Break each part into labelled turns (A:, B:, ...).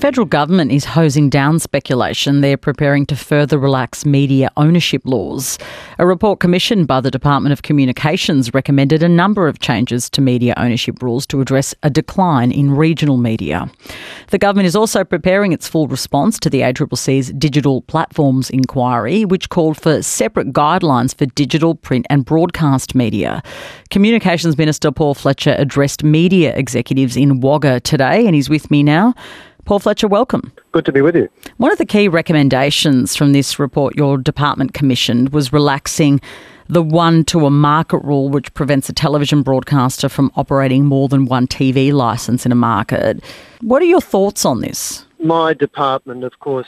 A: federal government is hosing down speculation. They're preparing to further relax media ownership laws. A report commissioned by the Department of Communications recommended a number of changes to media ownership rules to address a decline in regional media. The government is also preparing its full response to the ACCC's Digital Platforms Inquiry, which called for separate guidelines for digital, print and broadcast media. Communications Minister Paul Fletcher addressed media executives in Wagga today, and he's with me now. Paul Fletcher, welcome.
B: Good to be with you.
A: One of the key recommendations from this report your department commissioned was relaxing the one-to-a-market rule, which prevents a television broadcaster from operating more than one TV licence in a market. What are your thoughts on this?
B: My department, of course,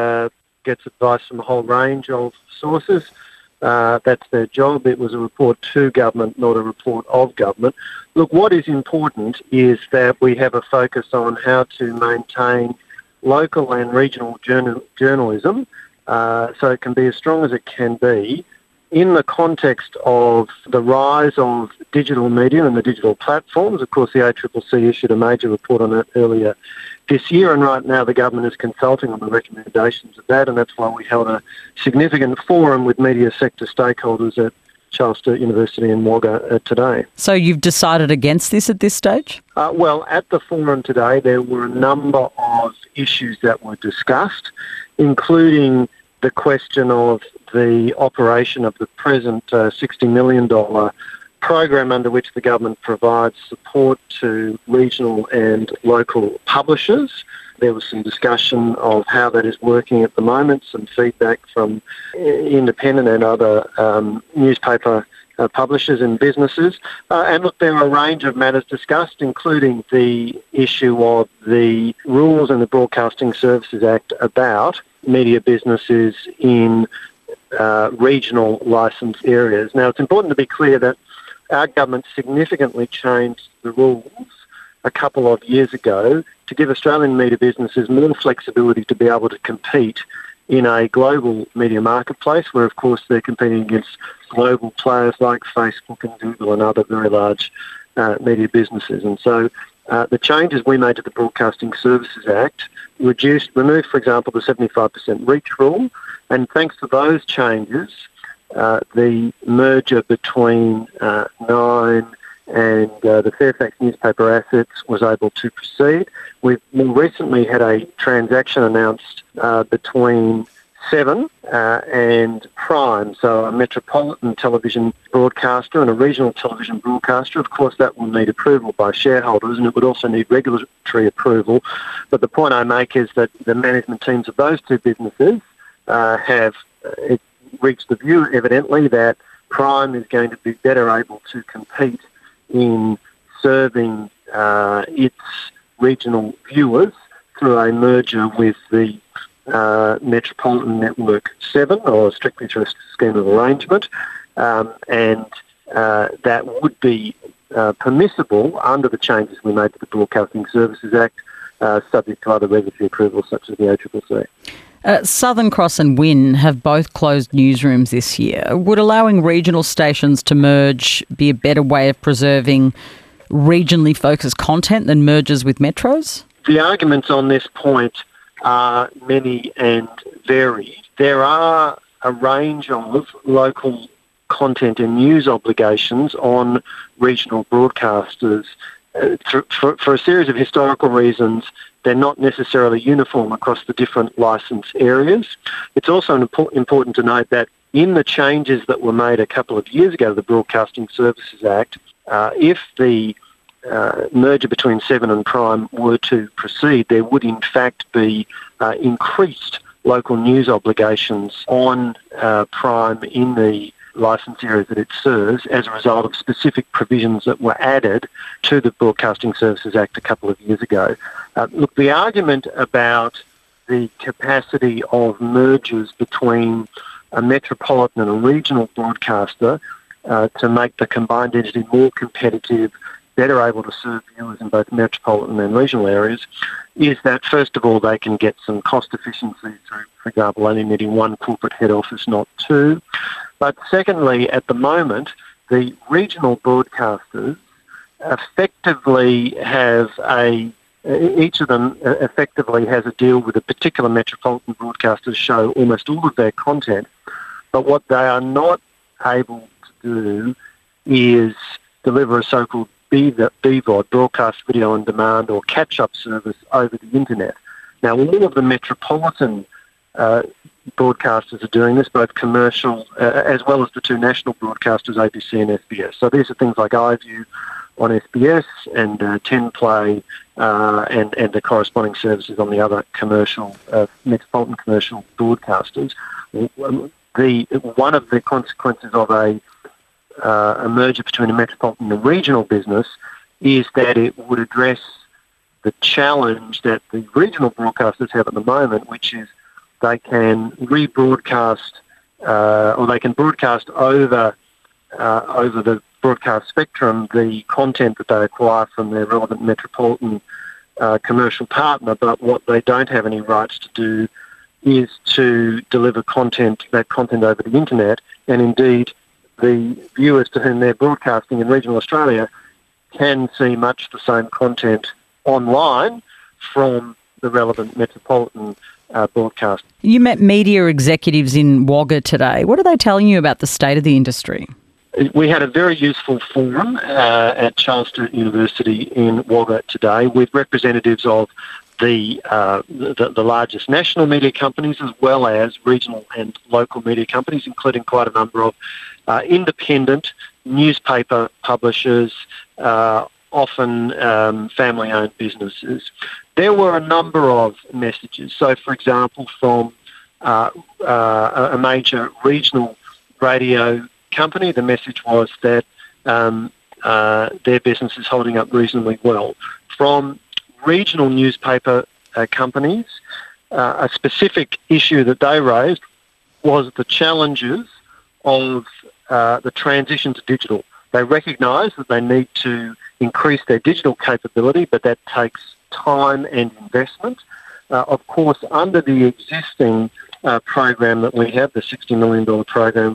B: gets advice from a whole range of sources. That's their job. It was a report to government, not a report of government. Look, what is important is that we have a focus on how to maintain local and regional journalism so it can be as strong as it can be in the context of the rise of digital media and the digital platforms. Of course, the ACCC issued a major report on that earlier this year, and right now the government is consulting on the recommendations of that, and that's why we held a significant forum with media sector stakeholders at Charles Sturt University in Wagga today.
A: So you've decided against this at this stage?
B: Well, at the forum today, there were a number of issues that were discussed, including the question of the operation of the present $60 million program under which the government provides support to regional and local publishers. There was some discussion of how that is working at the moment, some feedback from independent and other newspaper publishers and businesses. And look, there are a range of matters discussed, including the issue of the rules in the Broadcasting Services Act about media businesses in regional licensed areas. Now, it's important to be clear that our government significantly changed the rules a couple of years ago to give Australian media businesses more flexibility to be able to compete in a global media marketplace where, of course, they're competing against global players like Facebook and Google and other very large media businesses. And so the changes we made to the Broadcasting Services Act removed, for example, the 75% reach rule, and thanks to those changes, the merger between Nine and the Fairfax newspaper assets was able to proceed. We've more recently had a transaction announced between Seven and Prime, so a metropolitan television broadcaster and a regional television broadcaster. Of course, that will need approval by shareholders, and it would also need regulatory approval. But the point I make is that the management teams of those two businesses have reached the view, evidently, that Prime is going to be better able to compete in serving its regional viewers through a merger with the Metropolitan Network 7, or strictly through a scheme of arrangement, and that would be permissible under the changes we made to the Broadcasting Services Act, subject to other regulatory approvals such as the ACCC.
A: Southern Cross and Win have both closed newsrooms this year. Would allowing regional stations to merge be a better way of preserving regionally focused content than mergers with metros?
B: The arguments on this point are many and varied. There are a range of local content and news obligations on regional broadcasters. For a series of historical reasons, they're not necessarily uniform across the different licence areas. It's also important to note that in the changes that were made a couple of years ago to the Broadcasting Services Act, if the merger between Seven and Prime were to proceed, there would in fact be increased local news obligations on Prime in the licence areas that it serves as a result of specific provisions that were added to the Broadcasting Services Act a couple of years ago. Look, the argument about the capacity of mergers between a metropolitan and a regional broadcaster to make the combined entity more competitive, better able to serve viewers in both metropolitan and regional areas, is that, first of all, they can get some cost efficiencies through, for example, only needing one corporate head office, not two. But secondly, at the moment, the regional broadcasters effectively have a each of them effectively has a deal with a particular metropolitan broadcaster to show almost all of their content. But what they are not able to do is deliver a so-called BVOD, broadcast video on demand, or catch-up service over the internet. Now, all of the metropolitan broadcasters are doing this, both commercial as well as the two national broadcasters, ABC and SBS. So these are things like iView on SBS and 10Play and the corresponding services on the other commercial, metropolitan commercial broadcasters. One of the consequences of a merger between a metropolitan and regional business is that it would address the challenge that the regional broadcasters have at the moment, which is they can rebroadcast or they can broadcast over the broadcast spectrum the content that they acquire from their relevant metropolitan commercial partner, but what they don't have any rights to do is to deliver that content over the internet, and indeed the viewers to whom they're broadcasting in regional Australia can see much the same content online from the relevant metropolitan broadcast.
A: You met media executives in Wagga today. What are they telling you about the state of the industry?
B: We had a very useful forum at Charles Sturt University in Wagga today with representatives of the largest national media companies as well as regional and local media companies, including quite a number of independent newspaper publishers, often family-owned businesses. There were a number of messages. So, for example, from a major regional radio company, the message was that their business is holding up reasonably well. From regional newspaper companies, a specific issue that they raised was the challenges of the transition to digital. They recognise that they need to increase their digital capability, but that takes time and investment. Of course, under the existing program that we have, the $60 million program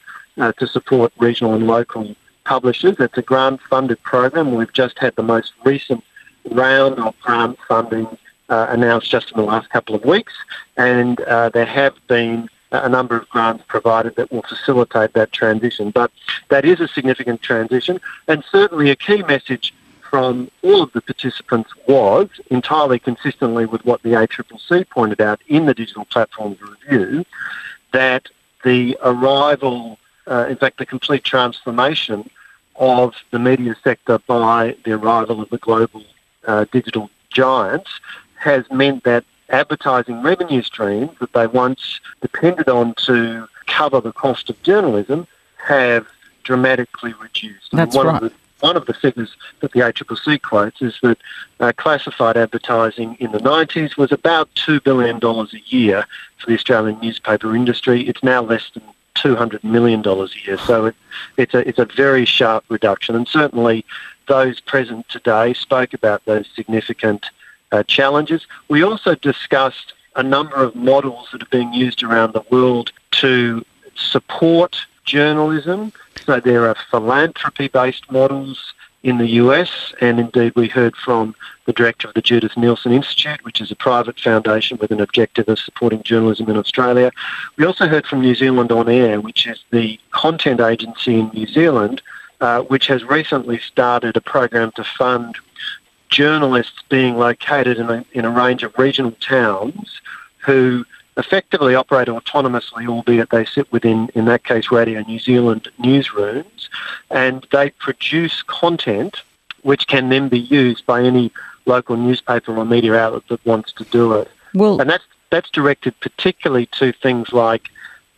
B: to support regional and local publishers, it's a grant-funded program. We've just had the most recent round of grant funding announced just in the last couple of weeks, and there have been a number of grants provided that will facilitate that transition. But that is a significant transition, and certainly a key message from all of the participants was, entirely consistently with what the ACCC pointed out in the Digital Platforms Review, that the arrival, in fact the complete transformation of the media sector by the arrival of the global digital giants has meant that advertising revenue streams that they once depended on to cover the cost of journalism have dramatically reduced.
A: That's right.
B: One of the figures that the ACCC quotes is that classified advertising in the 90s was about $2 billion a year for the Australian newspaper industry. It's now less than $200 million a year. So it's a very sharp reduction. And certainly those present today spoke about those significant challenges. We also discussed a number of models that are being used around the world to support journalism. So there are philanthropy-based models in the US, and indeed we heard from the director of the Judith Neilson Institute, which is a private foundation with an objective of supporting journalism in Australia. We also heard from New Zealand On Air, which is the content agency in New Zealand, which has recently started a program to fund journalists being located in a range of regional towns who effectively operate autonomously, albeit they sit within, in that case, Radio New Zealand newsrooms, and they produce content which can then be used by any local newspaper or media outlet that wants to do it.
A: Well,
B: and that's directed particularly to things like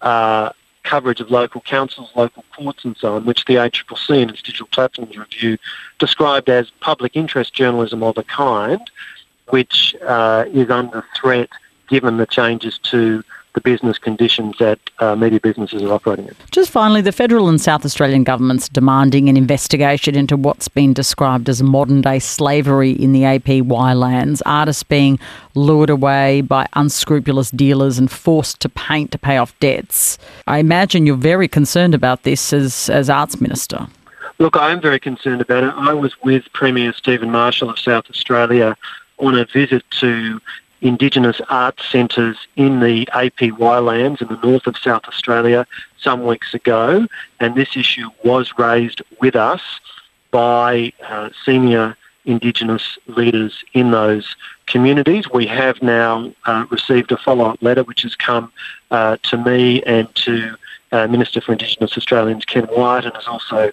B: coverage of local councils, local courts and so on, which the ACCC in its Digital Platforms Review described as public interest journalism of a kind, which is under threat given the changes to the business conditions that media businesses are operating in.
A: Just finally, the federal and South Australian governments demanding an investigation into what's been described as modern-day slavery in the APY lands, artists being lured away by unscrupulous dealers and forced to paint to pay off debts. I imagine you're very concerned about this as Arts Minister.
B: Look, I am very concerned about it. I was with Premier Stephen Marshall of South Australia on a visit to Indigenous art centres in the APY lands in the north of South Australia some weeks ago, and this issue was raised with us by senior Indigenous leaders in those communities. We have now received a follow-up letter which has come to me and to Minister for Indigenous Australians Ken Wyatt, and has also,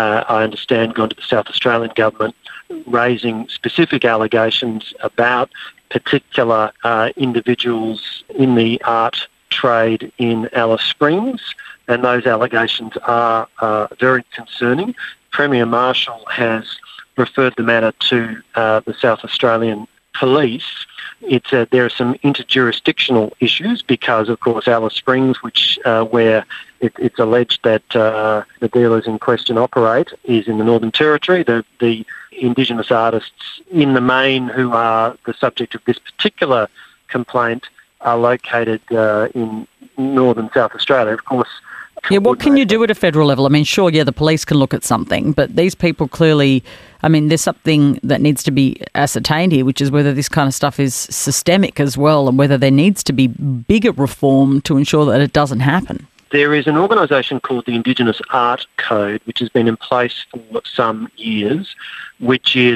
B: I understand, gone to the South Australian government raising specific allegations about particular individuals in the art trade in Alice Springs, and those allegations are very concerning. Premier Marshall has referred the matter to the South Australian Police. There are some interjurisdictional issues because, of course, Alice Springs, where it's alleged that the dealers in question operate, is in the Northern Territory. The Indigenous artists in the main who are the subject of this particular complaint are located in northern South Australia. Of course,
A: yeah, what can you do at a federal level? I mean, sure, yeah, the police can look at something, but these people clearly, I mean, there's something that needs to be ascertained here, which is whether this kind of stuff is systemic as well, and whether there needs to be bigger reform to ensure that it doesn't happen.
B: There is an organisation called the Indigenous Art Code, which has been in place for some years, which is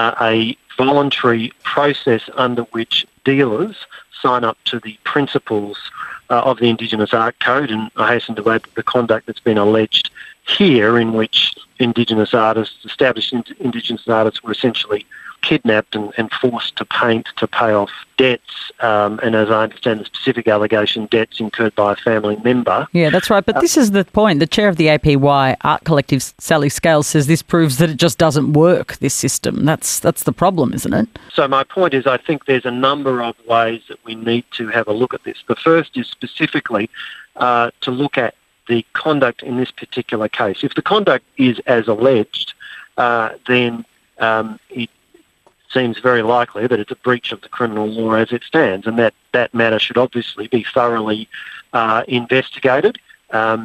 B: a voluntary process under which dealers sign up to the principles of the Indigenous Art Code, and I hasten to add the conduct that's been alleged here, in which Indigenous artists, established Indigenous artists, were essentially kidnapped and forced to paint to pay off debts, and as I understand the specific allegation, debts incurred by a family member.
A: Yeah, that's right. But this is the point. The chair of the APY Art Collective, Sally Scales, says this proves that it just doesn't work, this system. That's the problem, isn't it?
B: So my point is, I think there's a number of ways that we need to have a look at this. The first is specifically to look at the conduct in this particular case. If the conduct is as alleged, then it seems very likely that it's a breach of the criminal law as it stands, and that matter should obviously be thoroughly investigated. But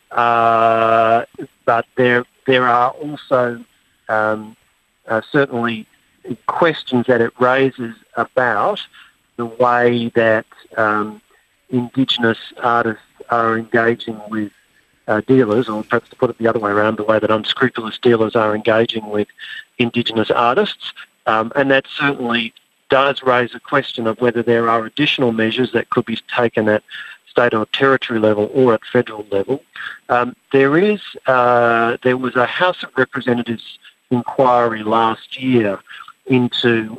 B: there are also certainly questions that it raises about the way that Indigenous artists are engaging with dealers, or perhaps to put it the other way around, the way that unscrupulous dealers are engaging with Indigenous artists. And that certainly does raise a question of whether there are additional measures that could be taken at state or territory level or at federal level. There was a House of Representatives inquiry last year into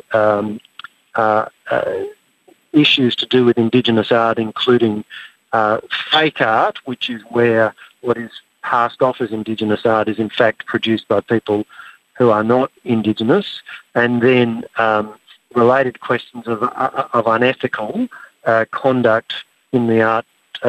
B: issues to do with Indigenous art, including fake art, which is where what is passed off as Indigenous art is in fact produced by people who are not Indigenous, and then related questions of unethical conduct in the art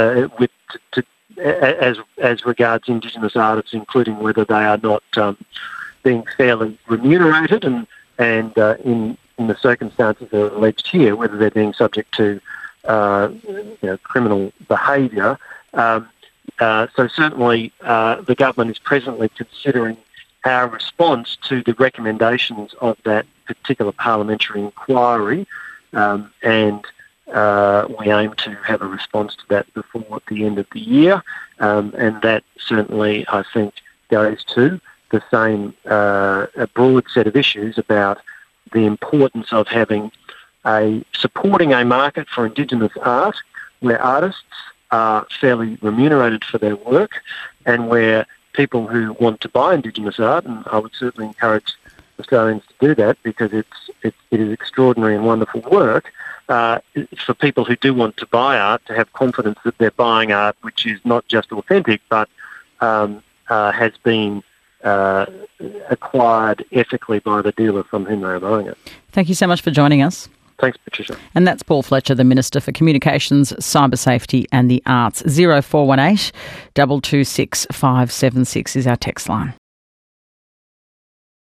B: as regards Indigenous artists, including whether they are not being fairly remunerated, and in the circumstances that are alleged here, whether they're being subject to criminal behaviour. So certainly the government is presently considering our response to the recommendations of that particular parliamentary inquiry, and we aim to have a response to that before the end of the year, and that certainly, I think, goes to the same a broad set of issues about the importance of supporting a market for Indigenous art where artists are fairly remunerated for their work, and where people who want to buy Indigenous art, and I would certainly encourage Australians to do that because it is extraordinary and wonderful work, for people who do want to buy art to have confidence that they're buying art which is not just authentic but has been acquired ethically by the dealer from whom they are buying it.
A: Thank you so much for joining us.
B: Thanks, Patricia.
A: And that's Paul Fletcher, the Minister for Communications, Cyber Safety and the Arts. 0418 226 576 is our text line.